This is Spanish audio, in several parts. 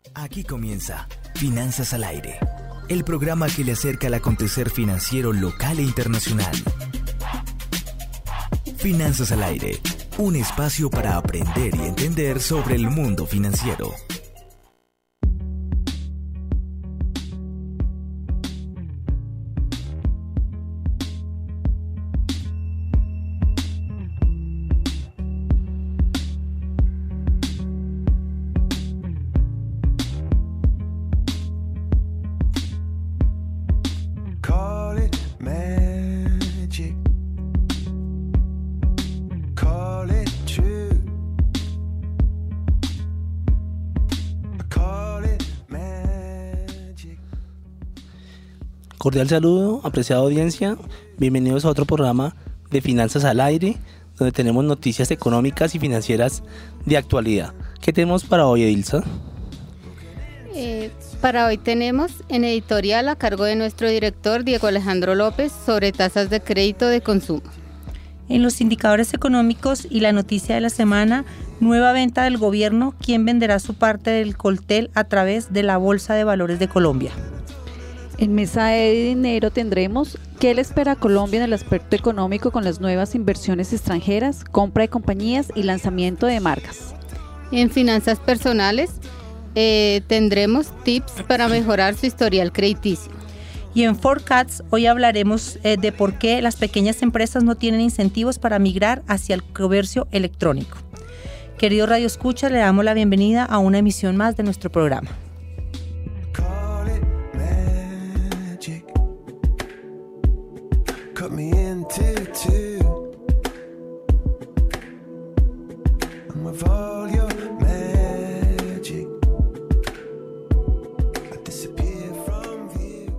Aquí comienza Finanzas al Aire, el programa que le acerca al acontecer financiero local e internacional. Finanzas al Aire, un espacio para aprender y entender sobre el mundo financiero. Cordial saludo, apreciada audiencia. Bienvenidos a otro programa de Finanzas al Aire, donde tenemos noticias económicas y financieras de actualidad. ¿Qué tenemos para hoy, Edilza? Para hoy tenemos en editorial a cargo de nuestro director Diego Alejandro López sobre tasas de crédito de consumo. En los indicadores económicos y la noticia de la semana, nueva venta del gobierno, ¿quién venderá su parte del Coltel a través de la Bolsa de Valores de Colombia? En Mesa de Dinero tendremos ¿qué le espera a Colombia en el aspecto económico con las nuevas inversiones extranjeras, compra de compañías y lanzamiento de marcas? En finanzas personales tendremos tips para mejorar su historial crediticio. Y en Forecats hoy hablaremos de por qué las pequeñas empresas no tienen incentivos para migrar hacia el comercio electrónico. Queridos Radio Escucha, le damos la bienvenida a una emisión más de nuestro programa. Cut me into two. And with all your magic, I disappear from view.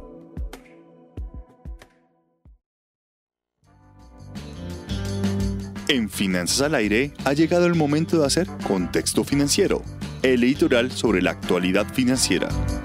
En Finanzas al Aire ha llegado el momento de hacer Contexto Financiero, el editorial sobre la actualidad financiera.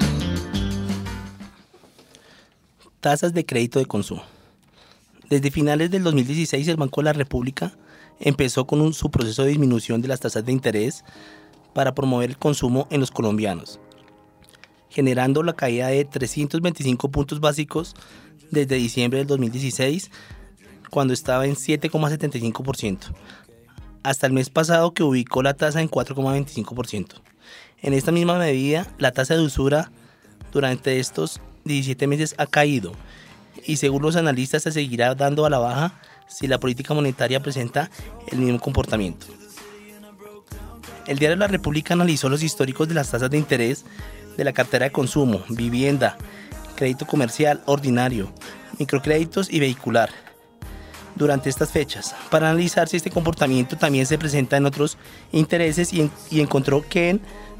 Tasas de crédito de consumo. Desde finales del 2016, el Banco de la República empezó con su proceso de disminución de las tasas de interés para promover el consumo en los colombianos, generando la caída de 325 puntos básicos desde diciembre del 2016, cuando estaba en 7,75%, hasta el mes pasado que ubicó la tasa en 4,25%. En esta misma medida, la tasa de usura durante estos 17 meses ha caído, y según los analistas se seguirá dando a la baja si la política monetaria presenta el mismo comportamiento. El Diario de la República analizó los históricos de las tasas de interés de la cartera de consumo, vivienda, crédito comercial ordinario, microcréditos y vehicular durante estas fechas, para analizar si este comportamiento también se presenta en otros intereses y encontró que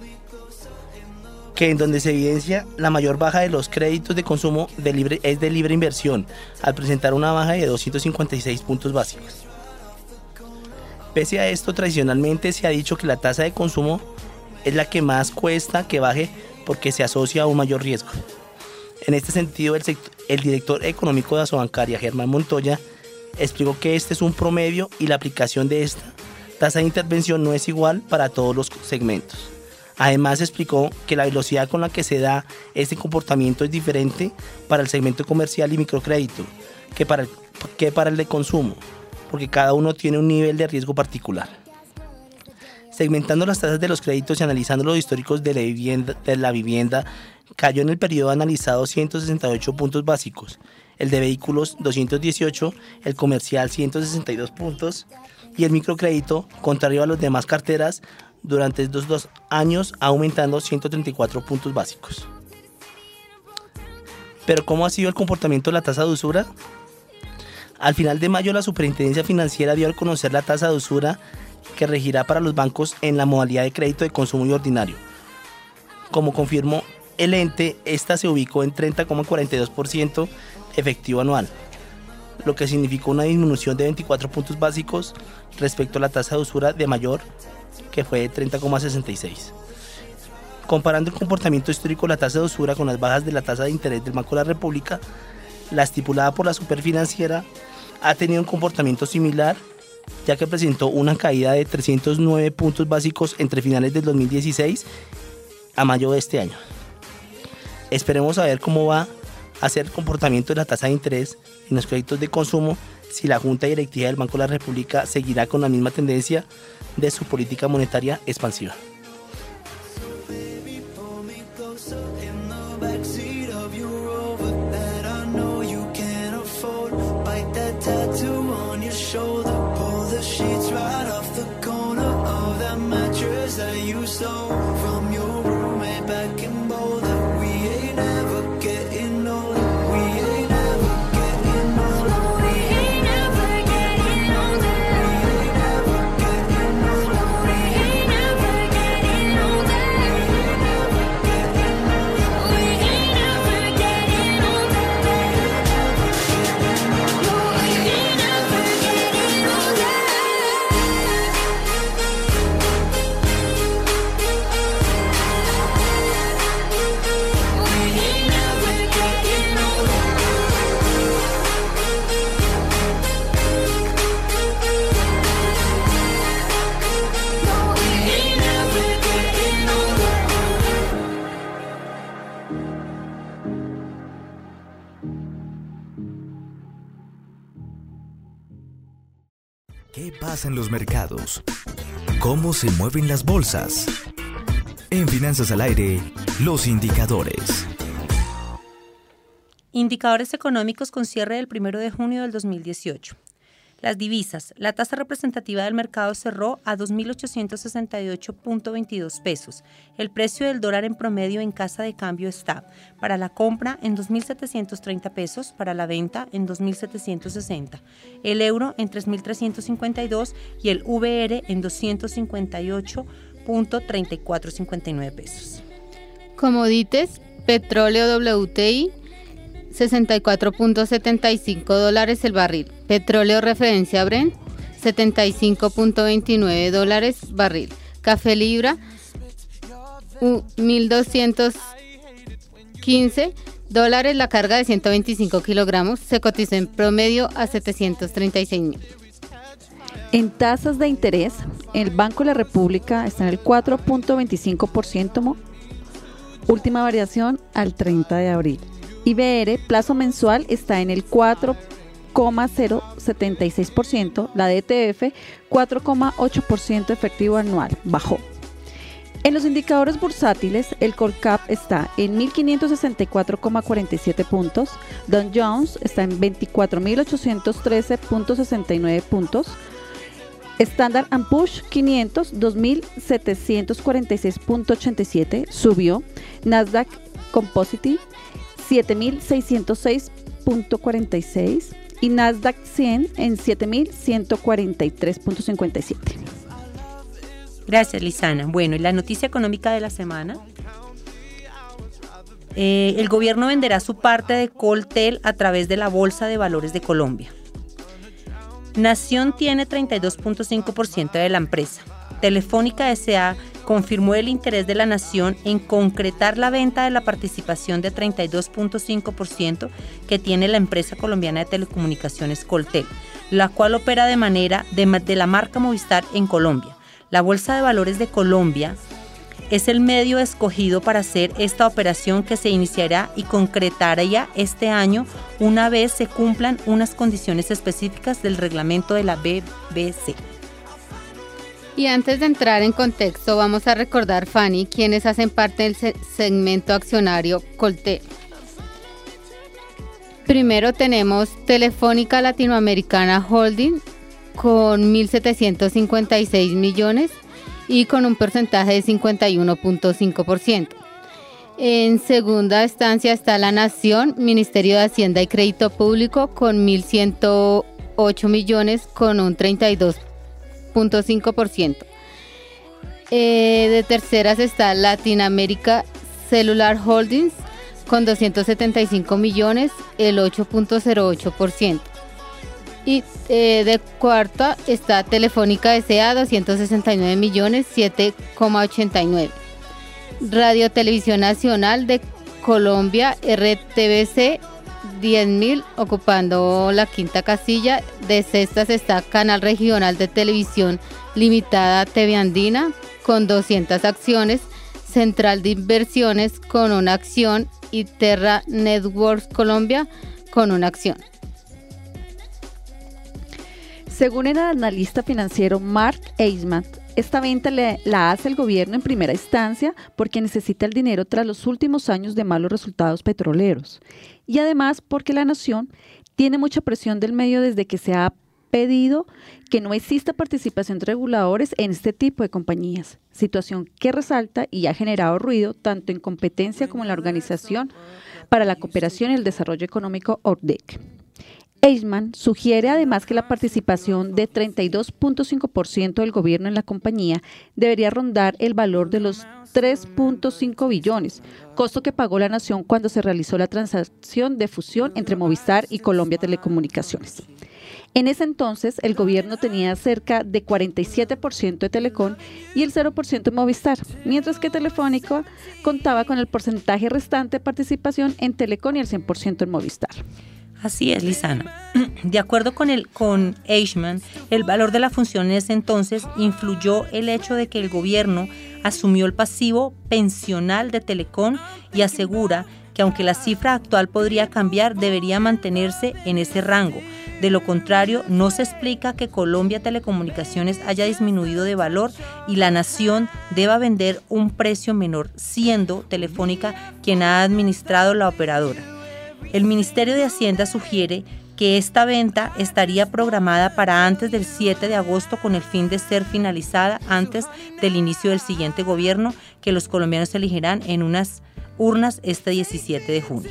en donde se evidencia la mayor baja de los créditos de consumo es de libre inversión, al presentar una baja de 256 puntos básicos. Pese a esto, tradicionalmente se ha dicho que la tasa de consumo es la que más cuesta que baje porque se asocia a un mayor riesgo. En este sentido, el director económico de Asobancaria, Germán Montoya, explicó que este es un promedio y la aplicación de esta tasa de intervención no es igual para todos los segmentos. Además, explicó que la velocidad con la que se da este comportamiento es diferente para el segmento comercial y microcrédito que para el de consumo, porque cada uno tiene un nivel de riesgo particular. Segmentando las tasas de los créditos y analizando los históricos de la vivienda, cayó en el periodo analizado 168 puntos básicos, el de vehículos 218, el comercial 162 puntos y el microcrédito, contrario a las demás carteras, durante estos 2 años aumentando 134 puntos básicos. Pero ¿cómo ha sido el comportamiento de la tasa de usura? Al final de mayo, la Superintendencia Financiera dio a conocer la tasa de usura que regirá para los bancos en la modalidad de crédito de consumo y ordinario. Como confirmó el ente, esta se ubicó en 30,42% efectivo anual, lo que significó una disminución de 24 puntos básicos respecto a la tasa de usura de mayor, que fue de 30,66. Comparando el comportamiento histórico de la tasa de usura con las bajas de la tasa de interés del Banco de la República, la estipulada por la Superfinanciera ha tenido un comportamiento similar, ya que presentó una caída de 309 puntos básicos entre finales del 2016 a mayo de este año. Esperemos a ver cómo va a ser el comportamiento de la tasa de interés en los créditos de consumo, si la Junta Directiva del Banco de la República seguirá con la misma tendencia de su política monetaria expansiva. ¿Qué pasa en los mercados? ¿Cómo se mueven las bolsas? En Finanzas al Aire, los indicadores. Indicadores económicos con cierre del 1 de junio del 2018. Las divisas. La tasa representativa del mercado cerró a 2.868.22 pesos. El precio del dólar en promedio en casa de cambio está para la compra en 2.730 pesos, para la venta en 2.760. El euro en 3.352 y el VR en 258.3459 pesos. Commodities, petróleo WTI, $64.75 el barril. Petróleo referencia Brent, $75.29 barril. Café libra, $1.215 la carga de 125 kilogramos. Se cotiza en promedio a 736.000. En tasas de interés, el Banco de la República está en el 4.25%, última variación al 30 de abril. IBR, plazo mensual, está en el 4,076%, la DTF 4,8% efectivo anual, bajó. En los indicadores bursátiles, el Colcap está en 1.564,47 puntos, Dow Jones está en 24.813.69 puntos, Standard & Poor's 500, 2.746.87, subió, Nasdaq Composite 7.606.46 y Nasdaq 100 en 7.143.57. Gracias, Lizana. Bueno, y la noticia económica de la semana. El gobierno venderá su parte de Coltel a través de la Bolsa de Valores de Colombia. Nación tiene 32.5% de la empresa. Telefónica S.A. confirmó el interés de la Nación en concretar la venta de la participación de 32.5% que tiene la empresa colombiana de telecomunicaciones Coltel, la cual opera de manera de la marca Movistar en Colombia. La Bolsa de Valores de Colombia es el medio escogido para hacer esta operación, que se iniciará y concretará este año una vez se cumplan unas condiciones específicas del reglamento de la BBC. Y antes de entrar en contexto, vamos a recordar, Fanny, quienes hacen parte del segmento accionario Coltel. Primero tenemos Telefónica Latinoamericana Holding con 1.756 millones y con un porcentaje de 51.5%. En segunda instancia está La Nación, Ministerio de Hacienda y Crédito Público con 1.108 millones con un 32.5%. De terceras está Latinoamérica Cellular Holdings con 275 millones, el 8.08%. Y de cuarta está Telefónica S.A. 269 millones, 7,89%. Radio Televisión Nacional de Colombia, RTBC, 10.000, ocupando la quinta casilla. De sextas está Canal Regional de Televisión Limitada TV Andina, con 200 acciones, Central de Inversiones con una acción y Terra Networks Colombia con una acción. Según el analista financiero Mark Eisman, esta venta la hace el gobierno en primera instancia porque necesita el dinero tras los últimos años de malos resultados petroleros y además porque la nación tiene mucha presión del medio desde que se ha pedido que no exista participación de reguladores en este tipo de compañías, situación que resalta y ha generado ruido tanto en competencia como en la Organización para la Cooperación y el Desarrollo Económico ORDEC. Eisman sugiere además que la participación de 32.5% del gobierno en la compañía debería rondar el valor de los 3.5 billones, costo que pagó la nación cuando se realizó la transacción de fusión entre Movistar y Colombia Telecomunicaciones. En ese entonces, el gobierno tenía cerca de 47% de Telecom y el 0% de Movistar, mientras que Telefónica contaba con el porcentaje restante de participación en Telecom y el 100% en Movistar. Así es, Lizana. De acuerdo con Eisman, el valor de la fusión en ese entonces influyó el hecho de que el gobierno asumió el pasivo pensional de Telecom y asegura que aunque la cifra actual podría cambiar, debería mantenerse en ese rango. De lo contrario, no se explica que Colombia Telecomunicaciones haya disminuido de valor y la nación deba vender un precio menor, siendo Telefónica quien ha administrado la operadora. El Ministerio de Hacienda sugiere que esta venta estaría programada para antes del 7 de agosto con el fin de ser finalizada antes del inicio del siguiente gobierno que los colombianos elegirán en unas urnas este 17 de junio.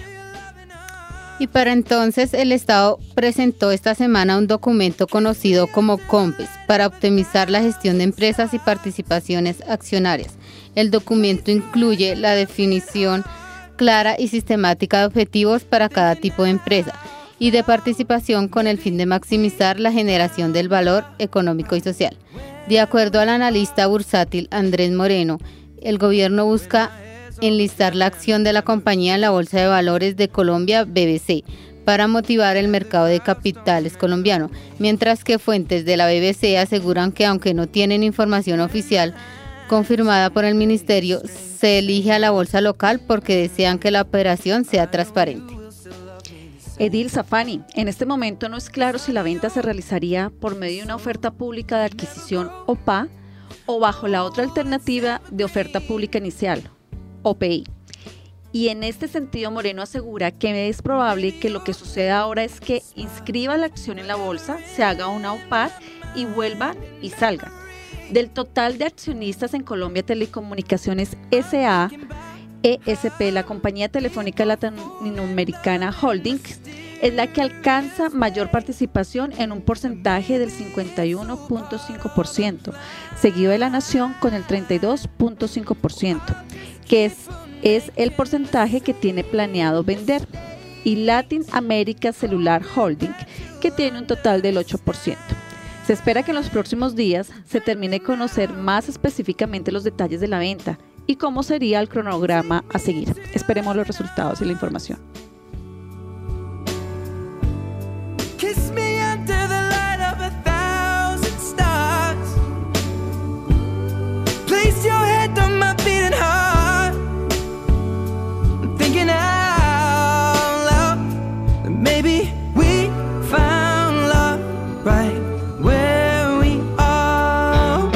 Y para entonces el Estado presentó esta semana un documento conocido como COMPES para optimizar la gestión de empresas y participaciones accionarias. El documento incluye la definición clara y sistemática de objetivos para cada tipo de empresa y de participación con el fin de maximizar la generación del valor económico y social. De acuerdo al analista bursátil Andrés Moreno, el gobierno busca enlistar la acción de la compañía en la Bolsa de Valores de Colombia, BBC, para motivar el mercado de capitales colombiano, mientras que fuentes de la BBC aseguran que aunque no tienen información oficial confirmada por el ministerio, se elige a la bolsa local porque desean que la operación sea transparente. Edil Safani, en este momento no es claro si la venta se realizaría por medio de una oferta pública de adquisición OPA o bajo la otra alternativa de oferta pública inicial, OPI. Y en este sentido, Moreno asegura que es probable que lo que suceda ahora es que inscriba la acción en la bolsa, se haga una OPA y vuelva y salga. Del total de accionistas en Colombia Telecomunicaciones S.A., ESP, la compañía telefónica latinoamericana Holdings, es la que alcanza mayor participación en un porcentaje del 51.5%, seguido de la Nación con el 32.5%, que es el porcentaje que tiene planeado vender, y Latin America Cellular Holding, que tiene un total del 8%. Se espera que en los próximos días se termine de conocer más específicamente los detalles de la venta y cómo sería el cronograma a seguir. Esperemos los resultados y la información. Kiss me under the light of 1,000 stars. Place your head on my beating heart. I'm thinking out loud that maybe we found love right where we are.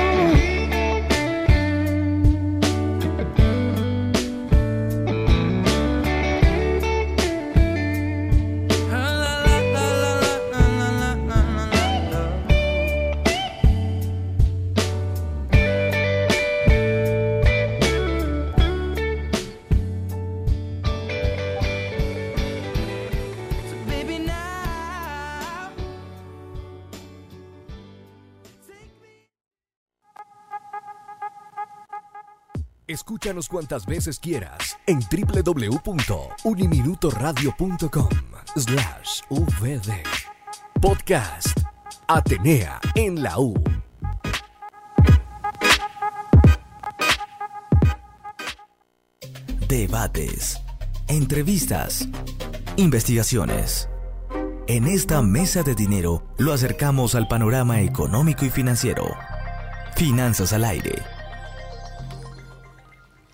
So baby now. Escúchanos cuantas veces quieras en www.uniminutoradio.com/vd. Podcast Atenea en la U. Debates, entrevistas, investigaciones. En esta mesa de dinero lo acercamos al panorama económico y financiero. Finanzas al aire.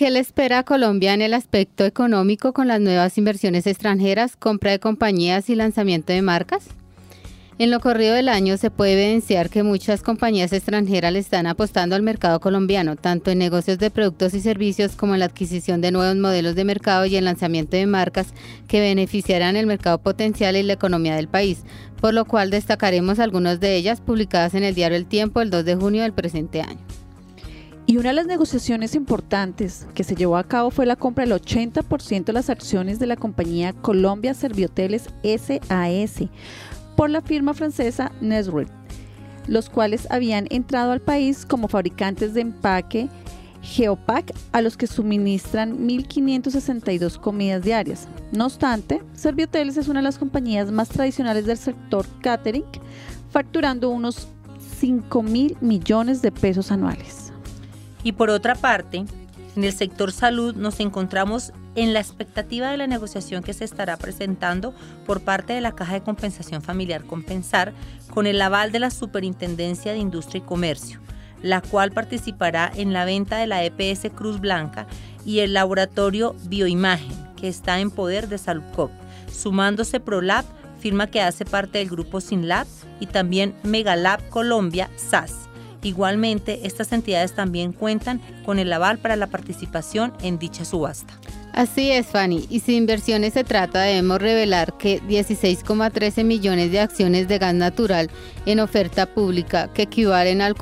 ¿Qué le espera a Colombia en el aspecto económico con las nuevas inversiones extranjeras, compra de compañías y lanzamiento de marcas? En lo corrido del año se puede evidenciar que muchas compañías extranjeras le están apostando al mercado colombiano, tanto en negocios de productos y servicios como en la adquisición de nuevos modelos de mercado y el lanzamiento de marcas que beneficiarán el mercado potencial y la economía del país, por lo cual destacaremos algunas de ellas publicadas en el diario El Tiempo el 2 de junio del presente año. Y una de las negociaciones importantes que se llevó a cabo fue la compra del 80% de las acciones de la compañía Colombia Servihoteles SAS por la firma francesa Nestlé, los cuales habían entrado al país como fabricantes de empaque Geopack, a los que suministran 1.562 comidas diarias. No obstante, Servihoteles es una de las compañías más tradicionales del sector catering, facturando unos 5.000 millones de pesos anuales. Y por otra parte, en el sector salud nos encontramos en la expectativa de la negociación que se estará presentando por parte de la Caja de Compensación Familiar Compensar con el aval de la Superintendencia de Industria y Comercio, la cual participará en la venta de la EPS Cruz Blanca y el laboratorio Bioimagen, que está en poder de Saludcop, sumándose ProLab, firma que hace parte del grupo Sinlab, y también Megalab Colombia SAS. Igualmente, estas entidades también cuentan con el aval para la participación en dicha subasta. Así es, Fanny, y si inversiones se trata, debemos revelar que 16,13 millones de acciones de gas natural en oferta pública, que equivalen al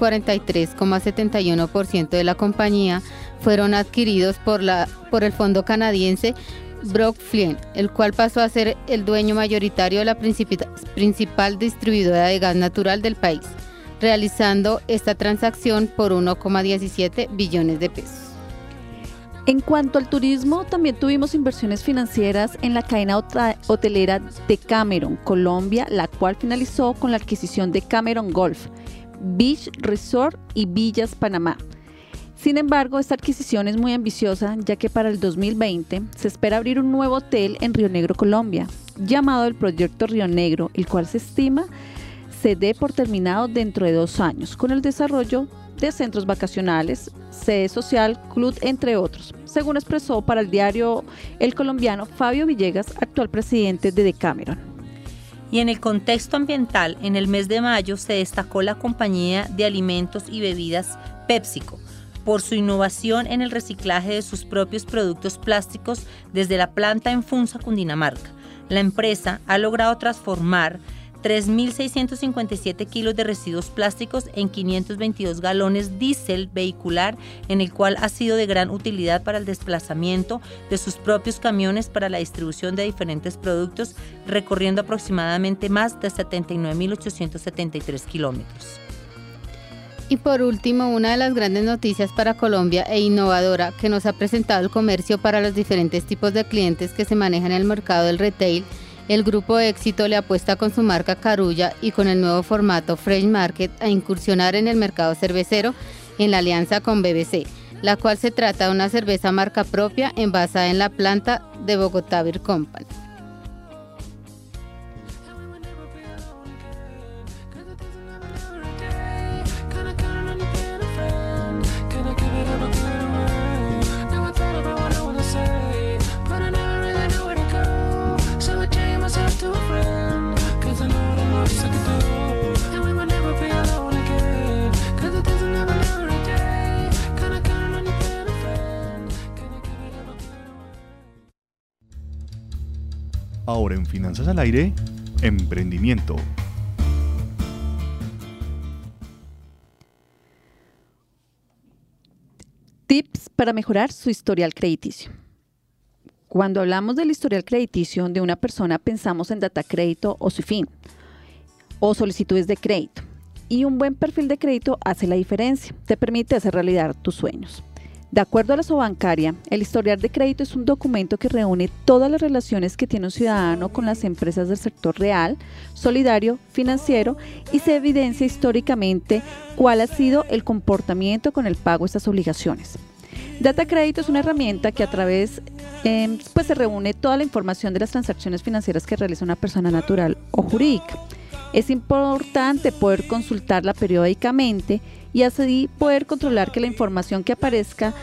43,71% de la compañía, fueron adquiridos por el fondo canadiense Brookfield, el cual pasó a ser el dueño mayoritario de la principal distribuidora de gas natural del país, realizando esta transacción por 1,17 billones de pesos. En cuanto al turismo, también tuvimos inversiones financieras en la cadena hotelera Decameron Colombia, la cual finalizó con la adquisición de Cameron Golf, Beach Resort y Villas Panamá. Sin embargo, esta adquisición es muy ambiciosa, ya que para el 2020 se espera abrir un nuevo hotel en Río Negro, Colombia, llamado el Proyecto Río Negro, el cual se estima se dé por terminado dentro de 2 años, con el desarrollo de centros vacacionales, sede social, club, entre otros, según expresó para el diario El Colombiano Fabio Villegas, actual presidente de Decameron. Y en el contexto ambiental, en el mes de mayo se destacó la compañía de alimentos y bebidas PepsiCo por su innovación en el reciclaje de sus propios productos plásticos desde la planta en Funza, Cundinamarca. La empresa ha logrado transformar 3.657 kilos de residuos plásticos en 522 galones diésel vehicular, en el cual ha sido de gran utilidad para el desplazamiento de sus propios camiones para la distribución de diferentes productos, recorriendo aproximadamente más de 79.873 kilómetros. Y por último, una de las grandes noticias para Colombia e innovadora que nos ha presentado el comercio para los diferentes tipos de clientes que se manejan en el mercado del retail. El Grupo Éxito le apuesta con su marca Carulla y con el nuevo formato Fresh Market a incursionar en el mercado cervecero en la alianza con BBC, la cual se trata de una cerveza marca propia envasada en la planta de Bogotá Beer Company. Ahora en Finanzas al Aire, emprendimiento. Tips para mejorar su historial crediticio. Cuando hablamos del historial crediticio de una persona, pensamos en data crédito o SIFIN o solicitudes de crédito. Y un buen perfil de crédito hace la diferencia, te permite hacer realidad tus sueños. De acuerdo a la Sobancaria, el historial de crédito es un documento que reúne todas las relaciones que tiene un ciudadano con las empresas del sector real, solidario, financiero, y se evidencia históricamente cuál ha sido el comportamiento con el pago de estas obligaciones. Data Crédito es una herramienta que a través se reúne toda la información de las transacciones financieras que realiza una persona natural o jurídica. Es importante poder consultarla periódicamente y así poder controlar que la información que aparezca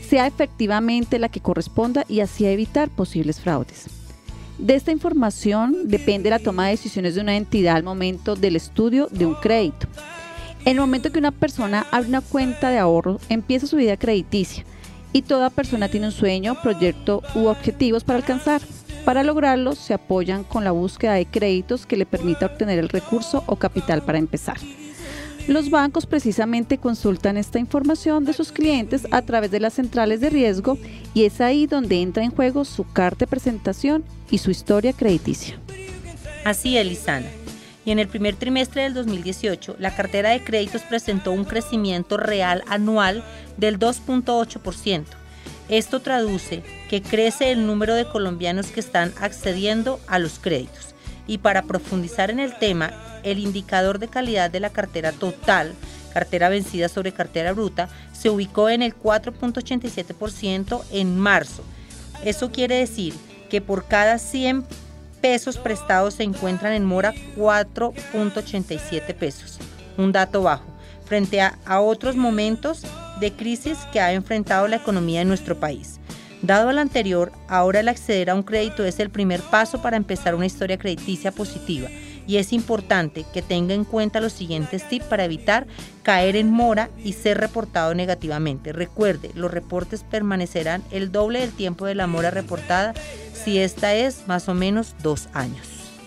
sea efectivamente la que corresponda y así evitar posibles fraudes. De esta información depende la toma de decisiones de una entidad al momento del estudio de un crédito. En el momento que una persona abre una cuenta de ahorro, empieza su vida crediticia y toda persona tiene un sueño, proyecto u objetivos para alcanzar. Para lograrlo, se apoyan con la búsqueda de créditos que le permita obtener el recurso o capital para empezar. Los bancos precisamente consultan esta información de sus clientes a través de las centrales de riesgo y es ahí donde entra en juego su carta de presentación y su historia crediticia. Así es, Lisana. Y en el primer trimestre del 2018, la cartera de créditos presentó un crecimiento real anual del 2.8%. Esto traduce que crece el número de colombianos que están accediendo a los créditos. Y para profundizar en el tema, el indicador de calidad de la cartera total, cartera vencida sobre cartera bruta, se ubicó en el 4.87% en marzo. Eso quiere decir que por cada 100 pesos prestados se encuentran en mora 4.87 pesos, un dato bajo, frente a otros momentos de crisis que ha enfrentado la economía de nuestro país. Dado lo anterior, ahora el acceder a un crédito es el primer paso para empezar una historia crediticia positiva y es importante que tenga en cuenta los siguientes tips para evitar caer en mora y ser reportado negativamente. Recuerde, los reportes permanecerán el doble del tiempo de la mora reportada si esta es más o menos 2 años.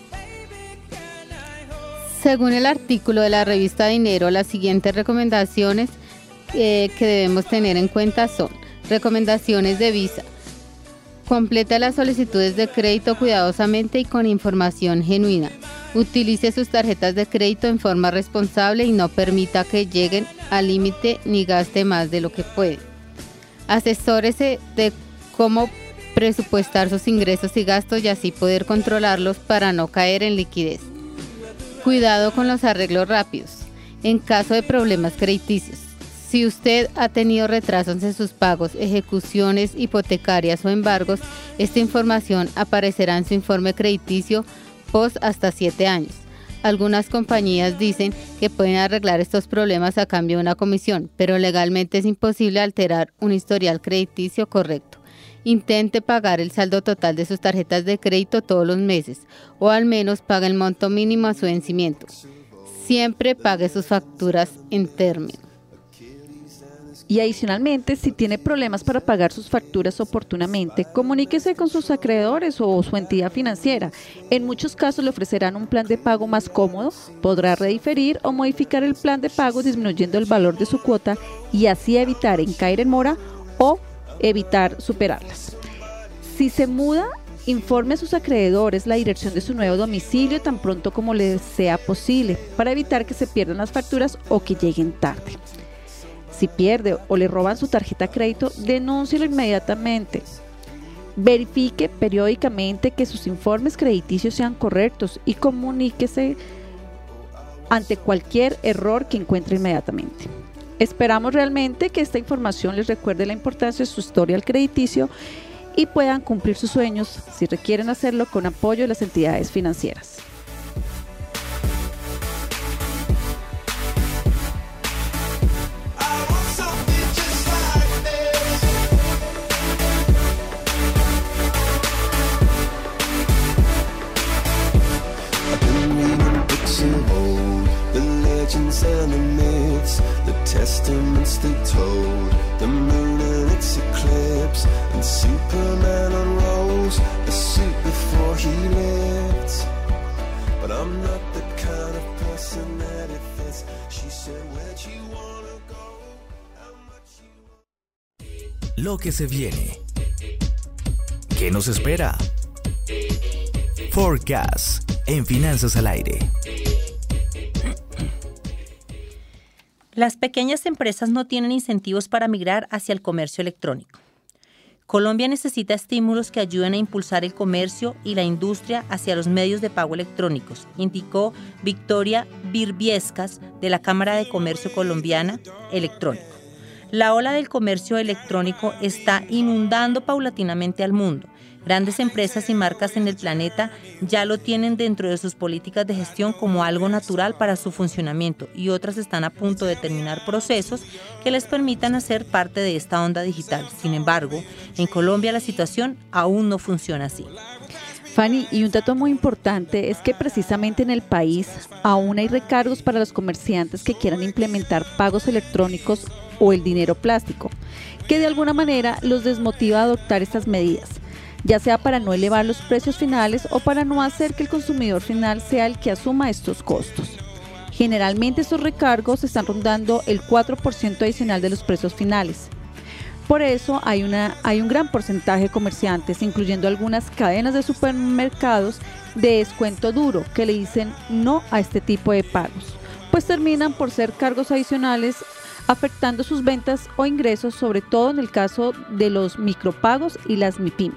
Según el artículo de la revista Dinero, las siguientes recomendaciones que debemos tener en cuenta son: recomendaciones de Visa. Completa las solicitudes de crédito cuidadosamente y con información genuina. Utilice sus tarjetas de crédito en forma responsable y no permita que lleguen al límite ni gaste más de lo que puede. Asesórese de cómo presupuestar sus ingresos y gastos y así poder controlarlos para no caer en liquidez. Cuidado con los arreglos rápidos. En caso de problemas crediticios, si usted ha tenido retrasos en sus pagos, ejecuciones hipotecarias o embargos, esta información aparecerá en su informe crediticio post hasta 7 años. Algunas compañías dicen que pueden arreglar estos problemas a cambio de una comisión, pero legalmente es imposible alterar un historial crediticio correcto. Intente pagar el saldo total de sus tarjetas de crédito todos los meses, o al menos pague el monto mínimo a su vencimiento. Siempre pague sus facturas en término. Y adicionalmente, si tiene problemas para pagar sus facturas oportunamente, comuníquese con sus acreedores o su entidad financiera. En muchos casos le ofrecerán un plan de pago más cómodo, podrá rediferir o modificar el plan de pago disminuyendo el valor de su cuota y así evitar caer en mora o evitar superarlas. Si se muda, informe a sus acreedores la dirección de su nuevo domicilio tan pronto como le sea posible para evitar que se pierdan las facturas o que lleguen tarde. Si pierde o le roban su tarjeta de crédito, denúncielo inmediatamente. Verifique periódicamente que sus informes crediticios sean correctos y comuníquese ante cualquier error que encuentre inmediatamente. Esperamos realmente que esta información les recuerde la importancia de su historial crediticio y puedan cumplir sus sueños si requieren hacerlo con apoyo de las entidades financieras. And the myths, the testaments they told, the moon and its eclipse, and Superman unrolls a suit before he lived. But I'm not the kind of person that it fits. She said, where'd you wanna go? How much you want? Lo que se viene. ¿Qué nos espera? Forecast en Finanzas al Aire. Las pequeñas empresas no tienen incentivos para migrar hacia el comercio electrónico. Colombia necesita estímulos que ayuden a impulsar el comercio y la industria hacia los medios de pago electrónicos, indicó Victoria Birbiescas de la Cámara de Comercio Colombiana Electrónico. La ola del comercio electrónico está inundando paulatinamente al mundo. Grandes empresas y marcas en el planeta ya lo tienen dentro de sus políticas de gestión como algo natural para su funcionamiento y otras están a punto de terminar procesos que les permitan hacer parte de esta onda digital. Sin embargo, en Colombia la situación aún no funciona así. Fanny, y un dato muy importante es que precisamente en el país aún hay recargos para los comerciantes que quieran implementar pagos electrónicos o el dinero plástico, que de alguna manera los desmotiva a adoptar estas medidas, ya sea para no elevar los precios finales o para no hacer que el consumidor final sea el que asuma estos costos. Generalmente estos recargos están rondando el 4% adicional de los precios finales. Por eso hay un gran porcentaje de comerciantes, incluyendo algunas cadenas de supermercados, de descuento duro, que le dicen no a este tipo de pagos, pues terminan por ser cargos adicionales afectando sus ventas o ingresos, sobre todo en el caso de los micropagos y las MIPYMES.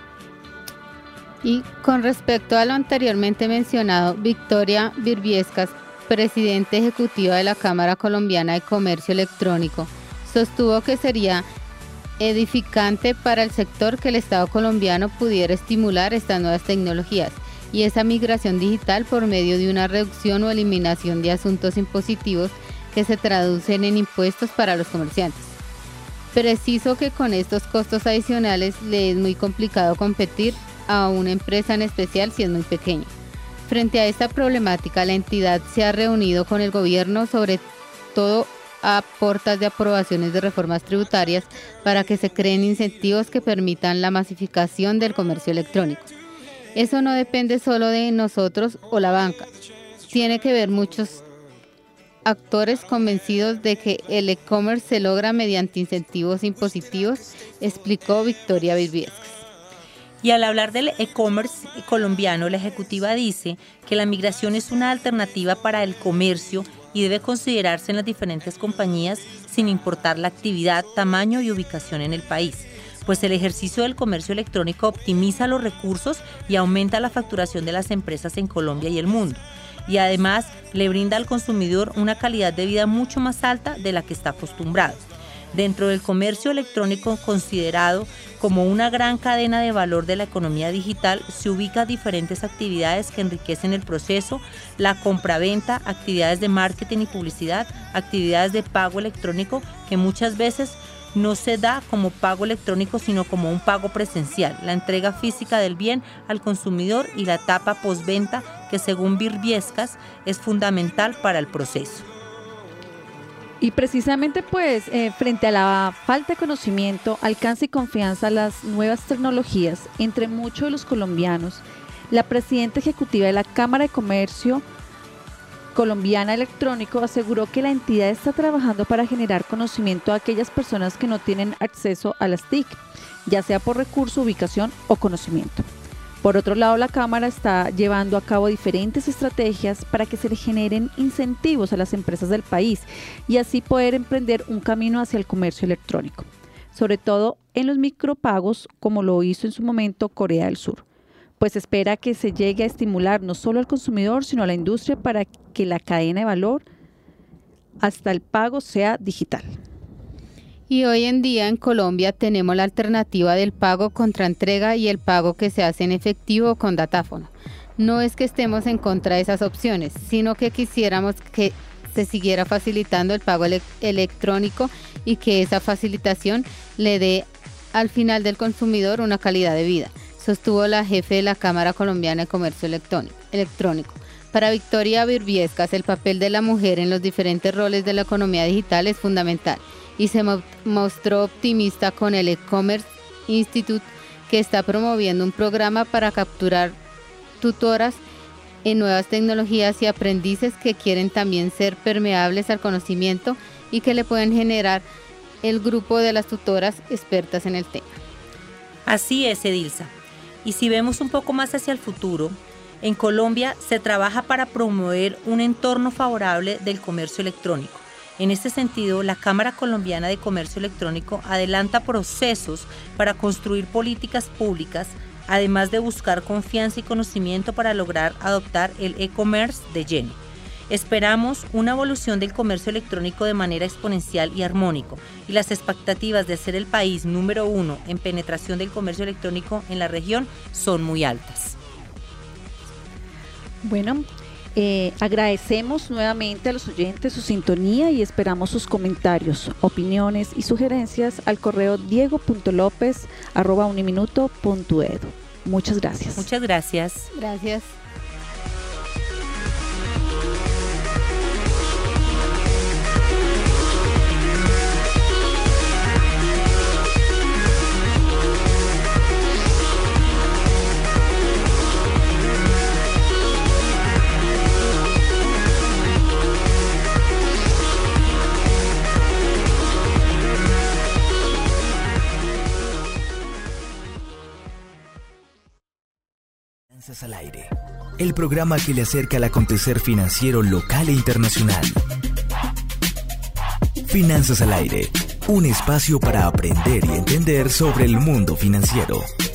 Y con respecto a lo anteriormente mencionado, Victoria Birbiescas, presidenta ejecutiva de la Cámara Colombiana de Comercio Electrónico, sostuvo que sería edificante para el sector que el Estado colombiano pudiera estimular estas nuevas tecnologías y esa migración digital por medio de una reducción o eliminación de asuntos impositivos que se traducen en impuestos para los comerciantes. Preciso que con estos costos adicionales le es muy complicado competir a una empresa en especial si es muy pequeña. Frente a esta problemática, la entidad se ha reunido con el gobierno, sobre todo a portas de aprobaciones de reformas tributarias, para que se creen incentivos que permitan la masificación del comercio electrónico. Eso no depende solo de nosotros o la banca, tiene que ver muchos actores convencidos de que el e-commerce se logra mediante incentivos impositivos, explicó Victoria Birbiescas. Y al hablar del e-commerce colombiano, la ejecutiva dice que la migración es una alternativa para el comercio y debe considerarse en las diferentes compañías sin importar la actividad, tamaño y ubicación en el país, pues el ejercicio del comercio electrónico optimiza los recursos y aumenta la facturación de las empresas en Colombia y el mundo. Y además le brinda al consumidor una calidad de vida mucho más alta de la que está acostumbrado. Dentro del comercio electrónico, considerado como una gran cadena de valor de la economía digital, se ubican diferentes actividades que enriquecen el proceso: la compraventa, actividades de marketing y publicidad, actividades de pago electrónico que muchas veces no se da como pago electrónico sino como un pago presencial, la entrega física del bien al consumidor y la etapa postventa que, según Birbiescas, es fundamental para el proceso. Y precisamente frente a la falta de conocimiento, alcance y confianza a las nuevas tecnologías entre muchos de los colombianos, la presidenta ejecutiva de la Cámara de Comercio Colombiana Electrónico aseguró que la entidad está trabajando para generar conocimiento a aquellas personas que no tienen acceso a las TIC, ya sea por recurso, ubicación o conocimiento. Por otro lado, la Cámara está llevando a cabo diferentes estrategias para que se le generen incentivos a las empresas del país y así poder emprender un camino hacia el comercio electrónico, sobre todo en los micropagos, como lo hizo en su momento Corea del Sur, pues espera que se llegue a estimular no solo al consumidor, sino a la industria para que la cadena de valor hasta el pago sea digital. Y hoy en día en Colombia tenemos la alternativa del pago contra entrega y el pago que se hace en efectivo con datáfono. No es que estemos en contra de esas opciones, sino que quisiéramos que se siguiera facilitando el pago electrónico y que esa facilitación le dé al final del consumidor una calidad de vida, sostuvo la jefe de la Cámara Colombiana de Comercio Electrónico. Para Victoria Birbiescas, el papel de la mujer en los diferentes roles de la economía digital es fundamental y se mostró optimista con el E-Commerce Institute, que está promoviendo un programa para capturar tutoras en nuevas tecnologías y aprendices que quieren también ser permeables al conocimiento y que le pueden generar el grupo de las tutoras expertas en el tema. Así es, Edilza. Y si vemos un poco más hacia el futuro, en Colombia se trabaja para promover un entorno favorable del comercio electrónico. En este sentido, la Cámara Colombiana de Comercio Electrónico adelanta procesos para construir políticas públicas, además de buscar confianza y conocimiento para lograr adoptar el e-commerce de lleno. Esperamos una evolución del comercio electrónico de manera exponencial y armónico, y las expectativas de ser el país número 1 en penetración del comercio electrónico en la región son muy altas. Bueno, agradecemos nuevamente a los oyentes su sintonía y esperamos sus comentarios, opiniones y sugerencias al correo diego.lopez@uniminuto.edu. Muchas gracias. Muchas gracias. Gracias. Finanzas al aire, el programa que le acerca al acontecer financiero local e internacional. Finanzas al aire, un espacio para aprender y entender sobre el mundo financiero.